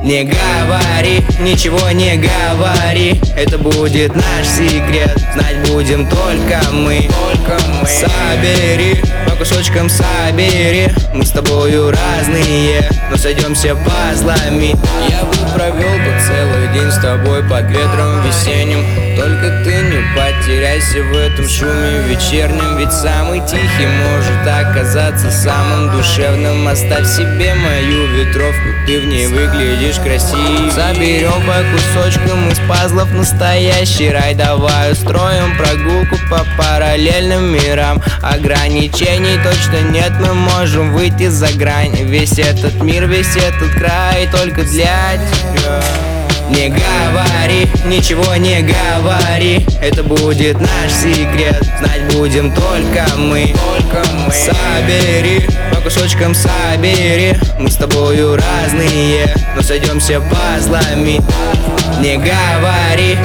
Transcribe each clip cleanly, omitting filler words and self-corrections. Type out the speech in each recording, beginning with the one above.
Не говори, ничего не говори, это будет наш секрет, знать будем только мы. Собери, по кусочкам собери, мы с тобою разные, но сойдемся пазлами. Я бы провел бы целый день с тобой под ветром весенним, только ты не потеряйся в этом шуме вечернем, ведь самый тихий может оказаться самым душевным. Оставь себе мою ветровку, ты в ней выглядишь красиво. Заберем по кусочкам из пазлов настоящий рай. Давай устроим прогулку по параллельным мирам. Ограничений точно нет, мы можем выйти за грань. Весь этот мир, весь этот край только для тебя. Не говори, ничего не говори, это будет наш секрет, знать будем только мы. Собери, по кусочкам собери, мы с тобою разные, но сойдемся пазлами. Не говори.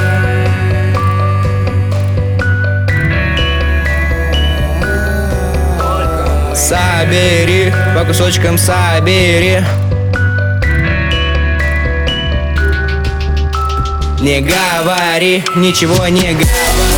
Собери, по кусочкам собери. Не говори, ничего не говори.